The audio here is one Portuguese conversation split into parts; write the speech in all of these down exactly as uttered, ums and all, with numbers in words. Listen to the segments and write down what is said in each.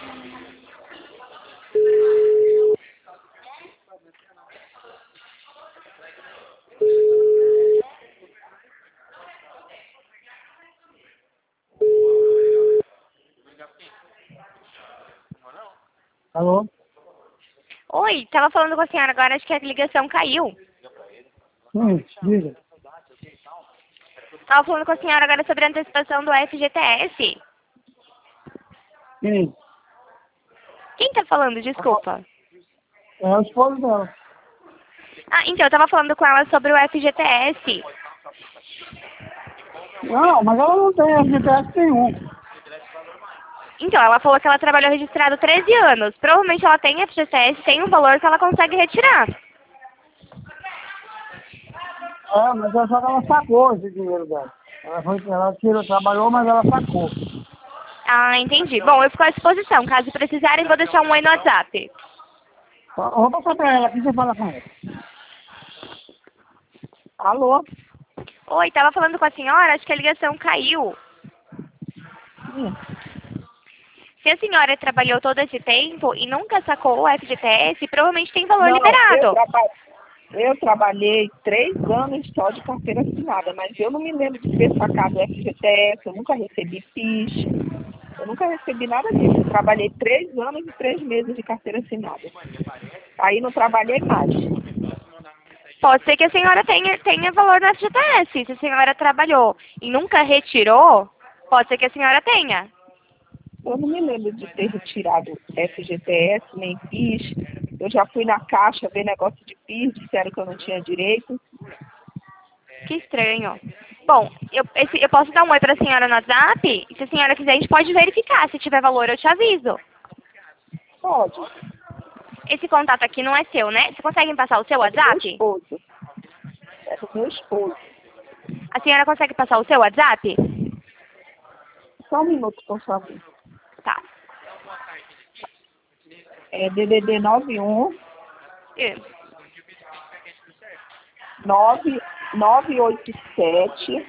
Alô? Oi, tava falando com a senhora agora, acho que a ligação caiu. Sim, diga. Tava falando com a senhora agora sobre a antecipação do F G T S. Quem? Quem tá falando? Desculpa. É o esposo dela. Ah, então, eu tava falando com ela sobre o F G T S. Não, mas ela não tem F G T S nenhum. Então, ela falou que ela trabalhou registrado treze anos. Provavelmente ela tem F G T S, tem um valor que ela consegue retirar. É, mas é só que ela sacou esse dinheiro dela. Ela, foi, ela tirou, trabalhou, mas ela sacou. Ah, entendi. Bom, eu fico à disposição. Caso precisarem, vou deixar um oi no WhatsApp. Eu vou passar pra ela aqui e você fala com ela. Alô? Oi, tava falando com a senhora, acho que a ligação caiu. Sim. Se a senhora trabalhou todo esse tempo e nunca sacou o F G T S, provavelmente tem valor Não, eu, liberado. traba eu trabalhei três anos só de carteira assinada, mas eu não me lembro de ter sacado o F G T S, eu nunca recebi P I S, eu nunca recebi nada disso. Eu trabalhei três anos e três meses de carteira assinada. Aí não trabalhei mais. Pode ser que a senhora tenha, tenha valor no F G T S. Se a senhora trabalhou e nunca retirou, pode ser que a senhora tenha. Eu não me lembro de ter retirado F G T S, nem P I S. Eu já fui na caixa ver negócio de P I S, disseram que eu não tinha direito. Que estranho. Bom, eu, esse, eu posso dar um oi pra senhora no WhatsApp? Se a senhora quiser, a gente pode verificar. Se tiver valor, eu te aviso. Pode. Esse contato aqui não é seu, né? Você consegue me passar o seu É do meu WhatsApp? esposo. É do meu esposo. A senhora consegue passar o seu WhatsApp? Só um minuto, por favor. Tá. É D D D nove um É. nove nove oito sete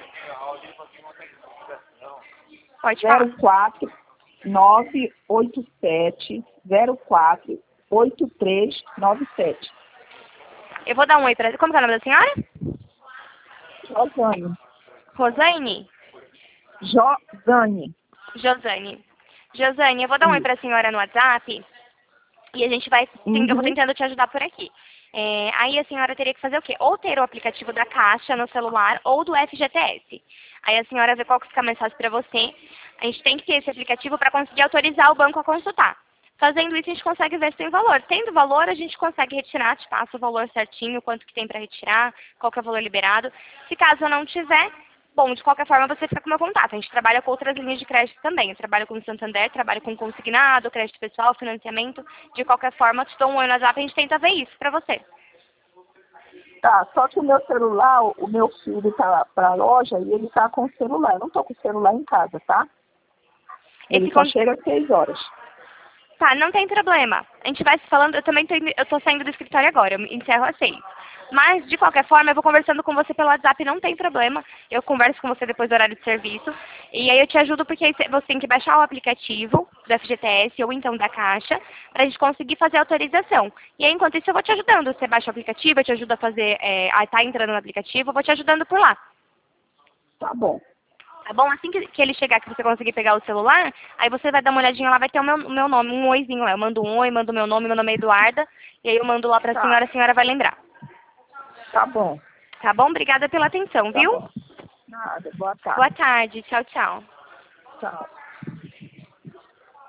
Pode falar. zero quatro nove oito sete zero quatro oito três nove sete. Eu vou dar um oi pra... Como que é o nome da senhora? Josane. Rosane? Josane. Josane. Josane, eu vou dar um oi pra senhora no WhatsApp e a gente vai... Uhum. Eu vou tentando te ajudar por aqui. É, aí a senhora teria que fazer o quê? Ou ter o aplicativo da Caixa no celular ou do F G T S. Aí a senhora vê qual que fica mais fácil para você. A gente tem que ter esse aplicativo para conseguir autorizar o banco a consultar. Fazendo isso, a gente consegue ver se tem valor. Tendo valor, a gente consegue retirar, te passa o valor certinho, quanto que tem para retirar, qual que é o valor liberado. Se caso não tiver, bom, de qualquer forma, você fica com o meu contato. A gente trabalha com outras linhas de crédito também. Eu trabalho com o Santander, trabalho com consignado, crédito pessoal, financiamento. De qualquer forma, te dou um oi no WhatsApp e a gente tenta ver isso para você. Tá, só que o meu celular, o meu filho tá pra loja e ele tá com o celular. Eu não tô com o celular em casa, tá? Ele Esse só con... chega às seis horas. Tá, não tem problema. A gente vai se falando, eu também tô, indo- eu tô saindo do escritório agora, eu encerro às seis. Mas, de qualquer forma, eu vou conversando com você pelo WhatsApp, não tem problema. Eu converso com você depois do horário de serviço. E aí eu te ajudo porque aí você tem que baixar o aplicativo do F G T S ou então da Caixa pra gente conseguir fazer a autorização. E aí, enquanto isso, eu vou te ajudando. Você baixa o aplicativo, eu te ajudo a fazer, é, a tá entrando no aplicativo, eu vou te ajudando por lá. Tá bom. Tá bom? Assim que, que ele chegar, que você conseguir pegar o celular, aí você vai dar uma olhadinha lá, vai ter o meu, o meu nome, um oizinho lá. Eu mando um oi, mando o meu nome, meu nome é Eduarda, e aí eu mando lá pra Tá. senhora, a senhora vai lembrar. Tá bom. Tá bom? Obrigada pela atenção, Tá viu? bom. Nada. Boa tarde. Boa tarde. Tchau, tchau. Tchau.